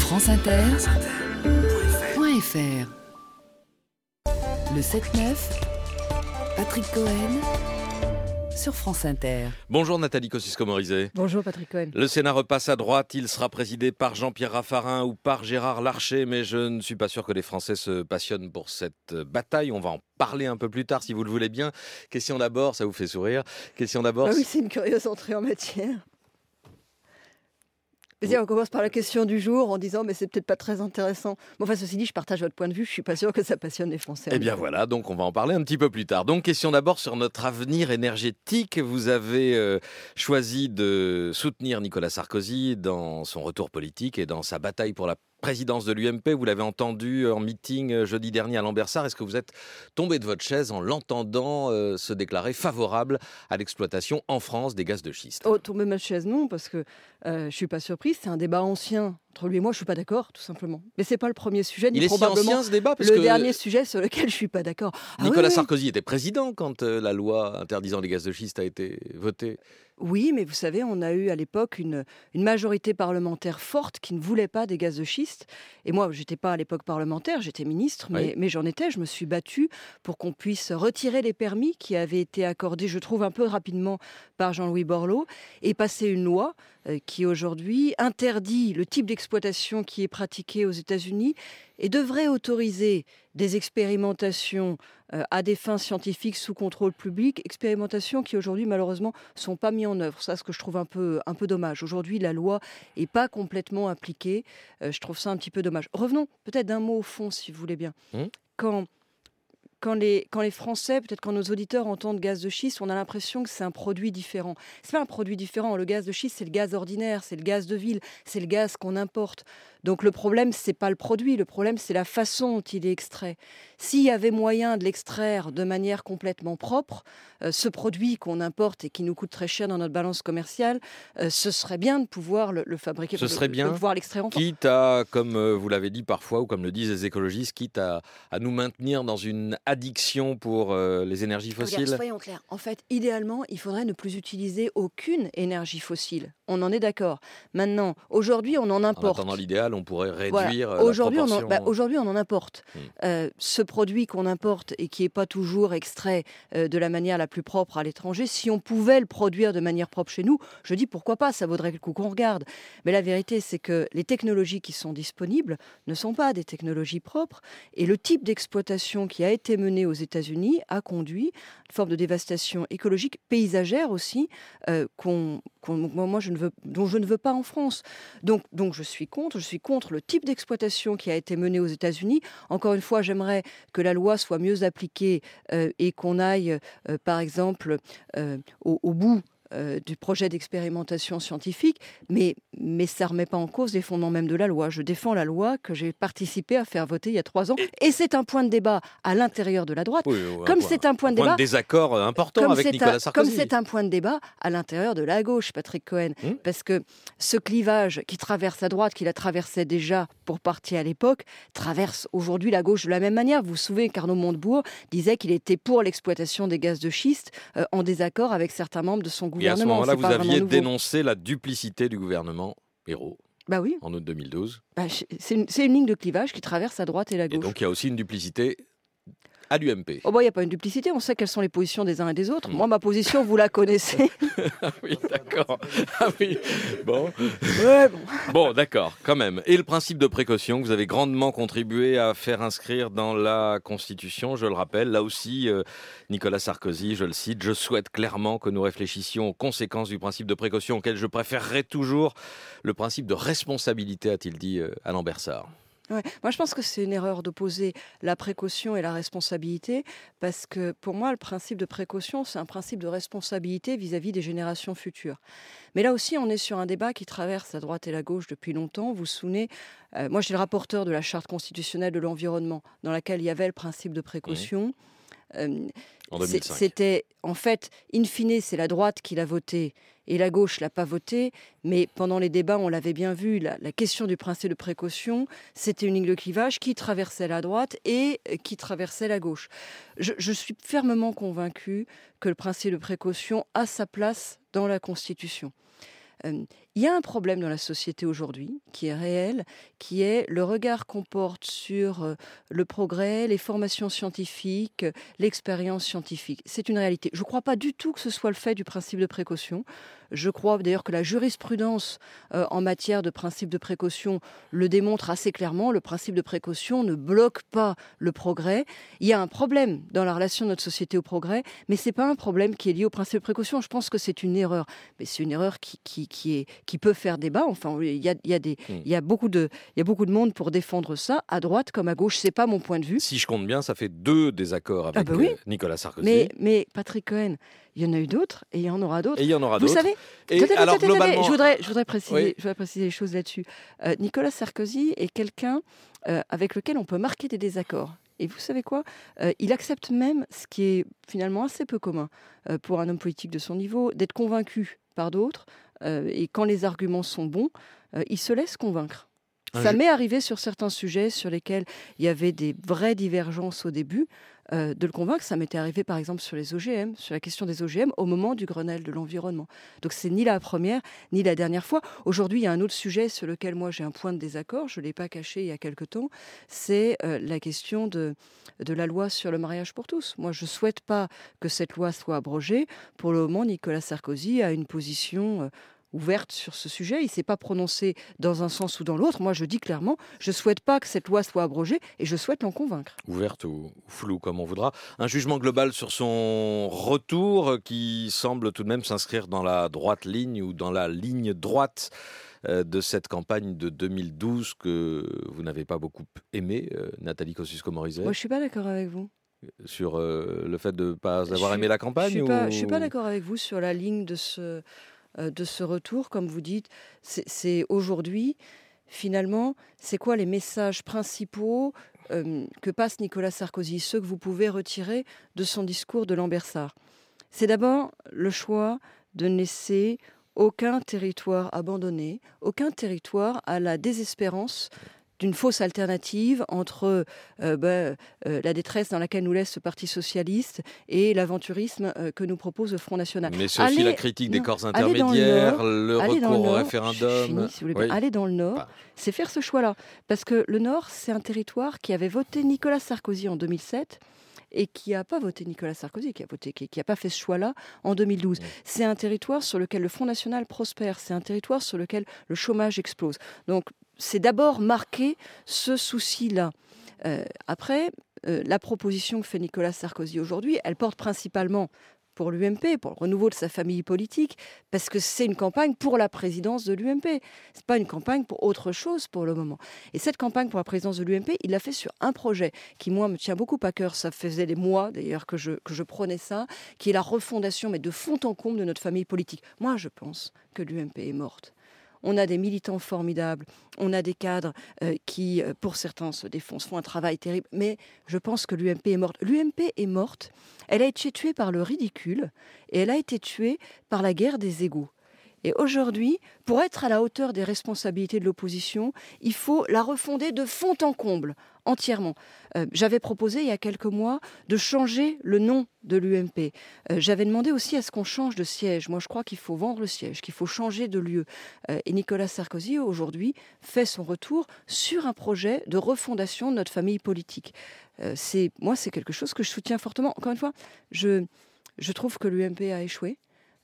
franceinter.fr. Le 7-9, Patrick Cohen sur France Inter. Bonjour Nathalie Kosciusko-Morizet. Bonjour Patrick Cohen. Le Sénat repasse à droite, il sera présidé par Jean-Pierre Raffarin ou par Gérard Larcher, mais je ne suis pas sûr que les Français se passionnent pour cette bataille. On va en parler un peu plus tard si vous le voulez bien. Question d'abord, ça vous fait sourire. Question d'abord. Oui, c'est une curieuse entrée en matière. On commence par la question du jour en disant mais c'est peut-être pas très intéressant. Bon, enfin, ceci dit, je partage votre point de vue, je suis pas sûr que ça passionne les Français. Eh bien voilà, donc on va en parler un petit peu plus tard. Donc question d'abord sur notre avenir énergétique. Vous avez choisi de soutenir Nicolas Sarkozy dans son retour politique et dans sa bataille pour la présidence de l'UMP. Vous l'avez entendu en meeting jeudi dernier à Lambersart. Est-ce que vous êtes tombé de votre chaise en l'entendant se déclarer favorable à l'exploitation en France des gaz de schiste? Oh, tomber de ma chaise, non, parce que je suis pas surprise. C'est un débat ancien. Entre lui et moi, je suis pas d'accord, tout simplement. Mais c'est pas le premier sujet, ni Il est si probablement ancien ce débat parce le que dernier sujet sur lequel je suis pas d'accord. Nicolas oui. Sarkozy était président quand la loi interdisant les gaz de schiste a été votée. Oui, mais vous savez, on a eu à l'époque une majorité parlementaire forte qui ne voulait pas des gaz de schiste. Et moi, je n'étais pas à l'époque parlementaire, j'étais ministre, mais j'en étais. Je me suis battue pour qu'on puisse retirer les permis qui avaient été accordés, je trouve, un peu rapidement par Jean-Louis Borloo, et passer une loi qui aujourd'hui interdit le type d'exploitation qui est pratiqué aux États-Unis et devrait autoriser des expérimentations à des fins scientifiques sous contrôle public, expérimentations qui aujourd'hui malheureusement ne sont pas mises en œuvre. Ça, ce que je trouve un peu dommage. Aujourd'hui, la loi n'est pas complètement appliquée. Je trouve ça un petit peu dommage. Revenons peut-être d'un mot au fond, si vous voulez bien. Quand les Français, peut-être quand nos auditeurs entendent gaz de schiste, on a l'impression que c'est un produit différent. C'est pas un produit différent. Le gaz de schiste, c'est le gaz ordinaire, c'est le gaz de ville, c'est le gaz qu'on importe. Donc le problème, c'est pas le produit, le problème, c'est la façon dont il est extrait. S'il y avait moyen de l'extraire de manière complètement propre, ce produit qu'on importe et qui nous coûte très cher dans notre balance commerciale, ce serait bien de pouvoir le fabriquer, ce serait bien, de pouvoir l'extraire en France. Quitte à, comme vous l'avez dit parfois, ou comme le disent les écologistes, quitte à nous maintenir dans une addiction pour les énergies fossiles. Regarde, soyons clairs. En fait, idéalement, il faudrait ne plus utiliser aucune énergie fossile. On en est d'accord. Maintenant, aujourd'hui, on en importe. En attendant l'idéal, on pourrait réduire la aujourd'hui, proportion. Aujourd'hui, on en importe. Ce produit qu'on importe et qui n'est pas toujours extrait de la manière la plus propre à l'étranger, si on pouvait le produire de manière propre chez nous, je dis pourquoi pas, ça vaudrait le coup qu'on regarde. Mais la vérité, c'est que les technologies qui sont disponibles ne sont pas des technologies propres et le type d'exploitation qui a été mené aux États-Unis a conduit à une forme de dévastation écologique, paysagère aussi, dont je ne veux pas en France. Donc je suis contre le type d'exploitation qui a été menée aux États-Unis. Encore une fois, j'aimerais que la loi soit mieux appliquée et qu'on aille, par exemple, au bout du projet d'expérimentation scientifique, mais ça ne remet pas en cause les fondements même de la loi. Je défends la loi que j'ai participé à faire voter il y a 3 ans. Et c'est un point de débat à l'intérieur de la droite. Oui, C'est un point de débat, désaccord important avec Nicolas Sarkozy. Comme c'est un point de débat à l'intérieur de la gauche, Patrick Cohen. Parce que ce clivage qui traverse la droite, qui la traversait déjà pour partie à l'époque, traverse aujourd'hui la gauche de la même manière. Vous vous souvenez qu'Arnaud Montebourg disait qu'il était pour l'exploitation des gaz de schiste en désaccord avec certains membres de son gouvernement. Et à ce moment-là, vous aviez dénoncé la duplicité du gouvernement Ayrault. Oui. En août 2012. C'est une ligne de clivage qui traverse la droite et la gauche. Et donc, il y a aussi une duplicité à l'UMP. Il n'y a pas une duplicité, on sait quelles sont les positions des uns et des autres. Moi, ma position, vous la connaissez. Ah oui, d'accord. Ah oui, bon. Ouais, Bon, d'accord, quand même. Et le principe de précaution, que vous avez grandement contribué à faire inscrire dans la Constitution, je le rappelle, là aussi, Nicolas Sarkozy, je le cite, « Je souhaite clairement que nous réfléchissions aux conséquences du principe de précaution, auquel je préférerais toujours le principe de responsabilité », a-t-il dit à Lambersart. Ouais. Moi, je pense que c'est une erreur d'opposer la précaution et la responsabilité, parce que pour moi, le principe de précaution, c'est un principe de responsabilité vis-à-vis des générations futures. Mais là aussi, on est sur un débat qui traverse la droite et la gauche depuis longtemps. Vous vous souvenez, moi, j'étais le rapporteur de la Charte constitutionnelle de l'environnement, dans laquelle il y avait le principe de précaution. En 2005. C'était, en fait, in fine, c'est la droite qui l'a voté et la gauche l'a pas voté, mais pendant les débats, on l'avait bien vu, la question du principe de précaution, c'était une ligne de clivage qui traversait la droite et qui traversait la gauche. Je suis fermement convaincue que le principe de précaution a sa place dans la Constitution. Il y a un problème dans la société aujourd'hui qui est réel, qui est le regard qu'on porte sur le progrès, les formations scientifiques, l'expérience scientifique. C'est une réalité. Je ne crois pas du tout que ce soit le fait du principe de précaution. Je crois d'ailleurs que la jurisprudence en matière de principe de précaution le démontre assez clairement. Le principe de précaution ne bloque pas le progrès. Il y a un problème dans la relation de notre société au progrès, mais ce n'est pas un problème qui est lié au principe de précaution. Je pense que c'est une erreur. Mais c'est une erreur qui peut faire débat. Enfin, il y a beaucoup de monde pour défendre ça, à droite comme à gauche. C'est pas mon point de vue. Si je compte bien, ça fait 2 désaccords avec Nicolas Sarkozy. Mais Patrick Cohen, il y en a eu d'autres et il y en aura d'autres. Vous savez, globalement... je voudrais préciser les choses là-dessus. Nicolas Sarkozy est quelqu'un avec lequel on peut marquer des désaccords. Et vous savez quoi ? Il accepte même, ce qui est finalement assez peu commun pour un homme politique de son niveau, d'être convaincu par d'autres. Et quand les arguments sont bons, il se laisse convaincre. Ça m'est arrivé sur certains sujets sur lesquels il y avait des vraies divergences au début, de le convaincre. Ça m'était arrivé par exemple sur les OGM, sur la question des OGM au moment du Grenelle de l'environnement. Donc c'est ni la première ni la dernière fois. Aujourd'hui, il y a un autre sujet sur lequel moi j'ai un point de désaccord, je ne l'ai pas caché il y a quelque temps, c'est la question de la loi sur le mariage pour tous. Moi je ne souhaite pas que cette loi soit abrogée. Pour le moment, Nicolas Sarkozy a une position ouverte sur ce sujet. Il ne s'est pas prononcé dans un sens ou dans l'autre. Moi, je dis clairement, je ne souhaite pas que cette loi soit abrogée et je souhaite l'en convaincre. Ouverte ou floue, comme on voudra. Un jugement global sur son retour qui semble tout de même s'inscrire dans la droite ligne ou dans la ligne droite de cette campagne de 2012 que vous n'avez pas beaucoup aimée, Nathalie Kosciusko-Morizet. Moi, je ne suis pas d'accord avec vous. Sur le fait de ne pas avoir aimé la campagne Je ne suis pas d'accord avec vous sur la ligne de ce retour, comme vous dites. C'est aujourd'hui, finalement, c'est quoi les messages principaux que passe Nicolas Sarkozy, ceux que vous pouvez retirer de son discours de Lambersart? C'est d'abord le choix de ne laisser aucun territoire abandonné, aucun territoire à la désespérance d'une fausse alternative entre la détresse dans laquelle nous laisse le Parti socialiste et l'aventurisme que nous propose le Front National. Mais c'est aussi la critique des corps intermédiaires, le recours au référendum. Aller dans le Nord, c'est faire ce choix-là. Parce que le Nord, c'est un territoire qui avait voté Nicolas Sarkozy en 2007 et qui n'a pas voté Nicolas Sarkozy, qui n'a pas fait ce choix-là en 2012. C'est un territoire sur lequel le Front National prospère, c'est un territoire sur lequel le chômage explose. Donc, c'est d'abord marquer ce souci-là. Après, la proposition que fait Nicolas Sarkozy aujourd'hui, elle porte principalement pour l'UMP, pour le renouveau de sa famille politique, parce que c'est une campagne pour la présidence de l'UMP. Ce n'est pas une campagne pour autre chose pour le moment. Et cette campagne pour la présidence de l'UMP, il l'a fait sur un projet qui, moi, me tient beaucoup à cœur. Ça faisait des mois, d'ailleurs, que je prônais ça, qui est la refondation, mais de fond en comble, de notre famille politique. Moi, je pense que l'UMP est morte. On a des militants formidables, on a des cadres qui, pour certains, se défoncent, font un travail terrible. Mais je pense que l'UMP est morte. L'UMP est morte, elle a été tuée par le ridicule et elle a été tuée par la guerre des égos. Et aujourd'hui, pour être à la hauteur des responsabilités de l'opposition, il faut la refonder de fond en comble, entièrement. J'avais proposé il y a quelques mois de changer le nom de l'UMP. J'avais demandé aussi à ce qu'on change de siège. Moi, je crois qu'il faut vendre le siège, qu'il faut changer de lieu. Et Nicolas Sarkozy, aujourd'hui, fait son retour sur un projet de refondation de notre famille politique. C'est quelque chose que je soutiens fortement. Encore une fois, je trouve que l'UMP a échoué.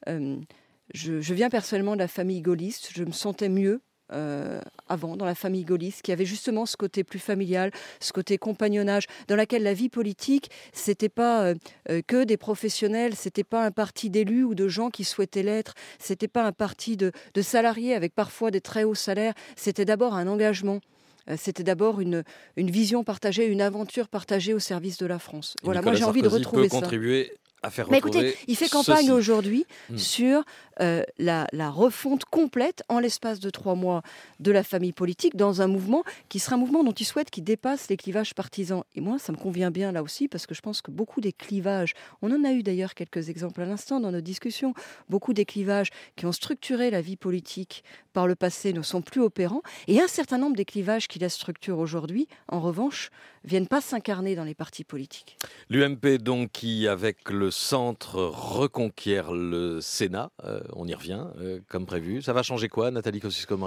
Je viens personnellement de la famille gaulliste. Je me sentais mieux avant dans la famille gaulliste, qui avait justement ce côté plus familial, ce côté compagnonnage, dans laquelle la vie politique, c'était pas que des professionnels, c'était pas un parti d'élus ou de gens qui souhaitaient l'être, c'était pas un parti de salariés avec parfois des très hauts salaires, c'était d'abord un engagement. C'était d'abord une vision partagée, une aventure partagée au service de la France. Voilà, Nicolas, moi j'ai envie de retrouver ça. Contribuer à faire retrouver. Mais écoutez, il fait campagne aujourd'hui sur la refonte complète en l'espace de 3 mois de la famille politique dans un mouvement qui sera un mouvement dont il souhaite qu'il dépasse les clivages partisans. Et moi, ça me convient bien là aussi parce que je pense que beaucoup des clivages, on en a eu d'ailleurs quelques exemples à l'instant dans nos discussions, beaucoup des clivages qui ont structuré la vie politique par le passé ne sont plus opérants et un certain nombre des clivages qui la structurent aujourd'hui, en revanche, viennent pas s'incarner dans les partis politiques. L'UMP, donc, qui, avec le centre, reconquiert le Sénat. On y revient, comme prévu. Ça va changer quoi, Nathalie Kosciusko-Morizet ?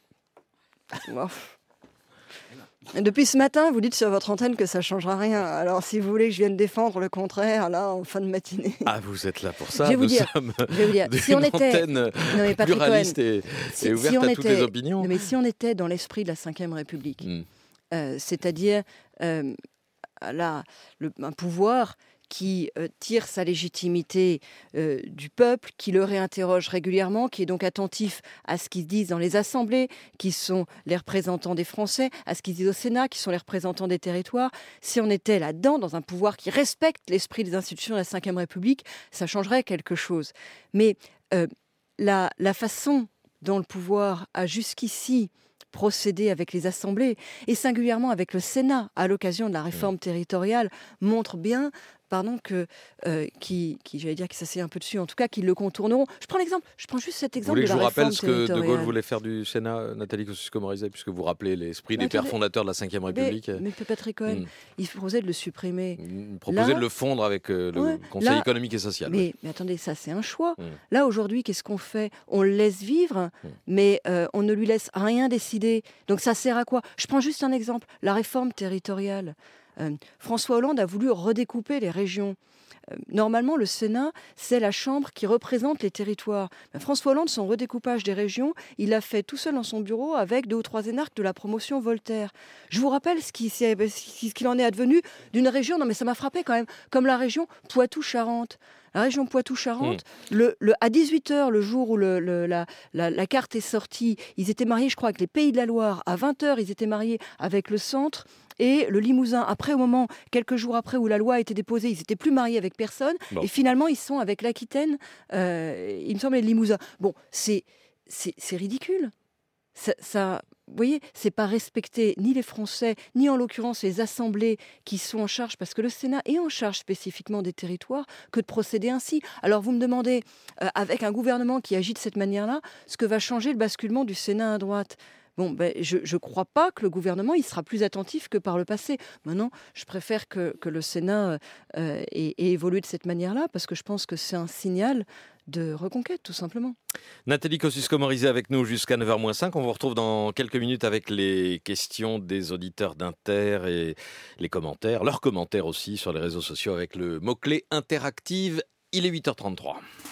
Depuis ce matin, vous dites sur votre antenne que ça ne changera rien. Alors, si vous voulez que je vienne défendre le contraire, là, en fin de matinée... Ah, vous êtes là pour ça. Je vais vous dire, si on était... pluraliste et ouverte à toutes les opinions. Non, mais si on était dans l'esprit de la Ve République, c'est-à-dire un pouvoir qui tire sa légitimité du peuple, qui le réinterroge régulièrement, qui est donc attentif à ce qu'ils disent dans les assemblées, qui sont les représentants des Français, à ce qu'ils disent au Sénat, qui sont les représentants des territoires. Si on était là-dedans, dans un pouvoir qui respecte l'esprit des institutions de la Ve République, ça changerait quelque chose. Mais la façon dont le pouvoir a jusqu'ici procédé avec les assemblées, et singulièrement avec le Sénat, à l'occasion de la réforme territoriale, montre bien j'allais dire qui s'assied un peu dessus, en tout cas, qu'ils le contourneront. Je prends juste cet exemple de la réforme territoriale. Vous voulez que je vous rappelle ce que De Gaulle voulait faire du Sénat, Nathalie Kosciusko-Morizet, puisque vous rappelez l'esprit des pères fondateurs de la Ve République. Mais Patrick Cohen, il proposait de le supprimer. Il proposait de le fondre avec le Conseil économique et social. Mais attendez, ça c'est un choix. Là, aujourd'hui, qu'est-ce qu'on fait ? On le laisse vivre, mais on ne lui laisse rien décider. Donc ça sert à quoi ? Je prends juste un exemple, la réforme territoriale. François Hollande a voulu redécouper les régions. Normalement, le Sénat, c'est la chambre qui représente les territoires. François Hollande, son redécoupage des régions, il l'a fait tout seul dans son bureau avec 2 ou 3 énarques de la promotion Voltaire. Je vous rappelle ce qu'il en est advenu d'une région, non mais ça m'a frappé quand même, comme la région Poitou-Charentes. La région Poitou-Charentes, à 18h, le jour où la carte est sortie, ils étaient mariés, je crois, avec les Pays de la Loire. À 20h, ils étaient mariés avec le Centre et le Limousin. Après, au moment, quelques jours après où la loi a été déposée, ils n'étaient plus mariés avec personne. Bon. Et finalement, ils sont avec l'Aquitaine, il me semble, et le Limousin. Bon, c'est ridicule. Vous voyez, c'est pas respecter ni les Français, ni en l'occurrence les assemblées qui sont en charge, parce que le Sénat est en charge spécifiquement des territoires, que de procéder ainsi. Alors vous me demandez, avec un gouvernement qui agit de cette manière-là, ce que va changer le basculement du Sénat à droite. Bon, je ne crois pas que le gouvernement il sera plus attentif que par le passé. Maintenant, je préfère que le Sénat ait évolué de cette manière-là, parce que je pense que c'est un signal de reconquête, tout simplement. Nathalie Kosciusko-Morizet avec nous jusqu'à 9h-5. On vous retrouve dans quelques minutes avec les questions des auditeurs d'Inter et les commentaires, leurs commentaires aussi sur les réseaux sociaux avec le mot-clé interactive. Il est 8h33.